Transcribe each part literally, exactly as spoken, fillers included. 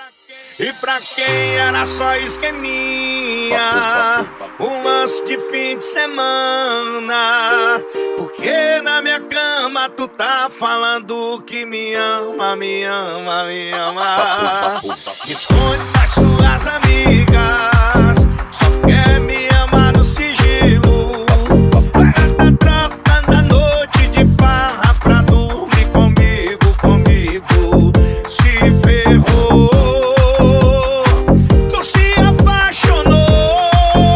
E pra quem era só esqueminha, um lance de fim de semana. Porque na minha cama tu tá falando que me ama, me ama, me ama. Me esconde das suas amigas, só quer me amar no sigilo. Tá trocando a noite de farra pra dormir comigo, comigo. Se ferrou, tu se apaixonou.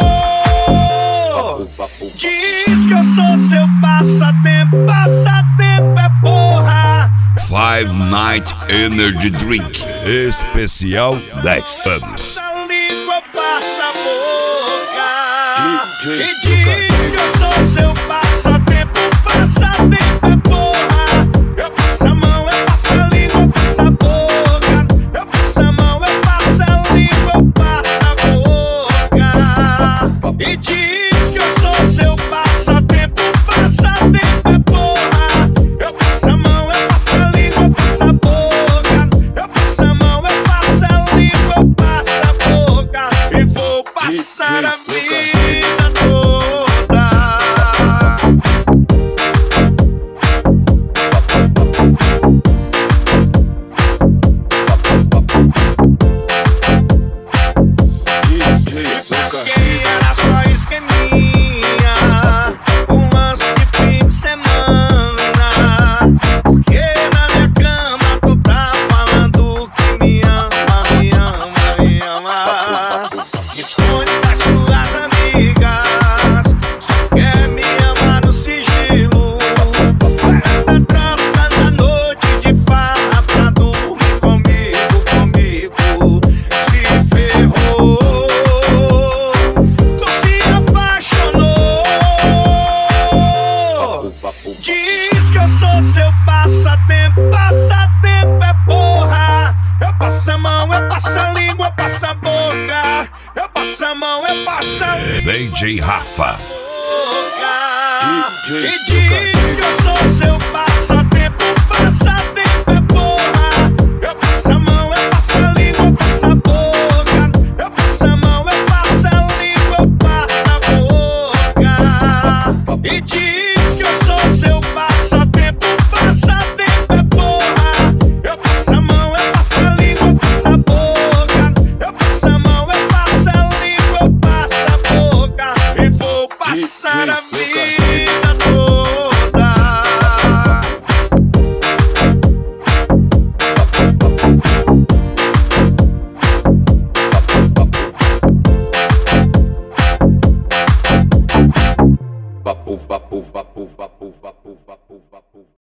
Diz que eu sou seu passatempo, passatempo é porra. Five Night Energy Drink especial dez anos. Passa a língua, passa a boca. E diz que eu sou seu passatempo, passatempo é porra. Eu passo a mão, eu passo a língua, eu passo a boca. Eu passo a mão, eu passo a língua, eu passo a boca. E diz que eu sou seu passatempo, passatempo é porra. Eu passo a mão, eu passo a língua, eu passo a boca. Eu passo a mão, eu passo a língua, eu passo a boca. E vou passar a vida toda. Quem era só esqueminha, um lance de fim de semana. Porque na minha cama tu tá falando que me ama, me ama, me ama. Me esconde das suas amigas, só quer me amar no sigilo. Tá trocando a noite de farra pra dormir comigo, comigo. Se ferrou, tu se apaixonou. Diz que eu sou seu passatempo, passatempo é porra. Eu passo a mão, eu passo a língua, eu passo a boca. Eu passo a mão, eu passo a língua, D J Rafa. e diz que eu sou seu passatempo, passatempo é porra. Eu passo a mão, eu passo a língua, eu passo a boca. Eu passo a mão, eu passo a língua, eu passo a boca. E diz que eu sou seu passatempo, passatempo é porra. Eu passo a mão, eu passo a língua, eu passo a boca. Eu passo a mão, eu passo a língua, eu passo a boca. E vou passar a vida toda. Vapu, vapu, vapu, vapu, vapu, vapu, vapu.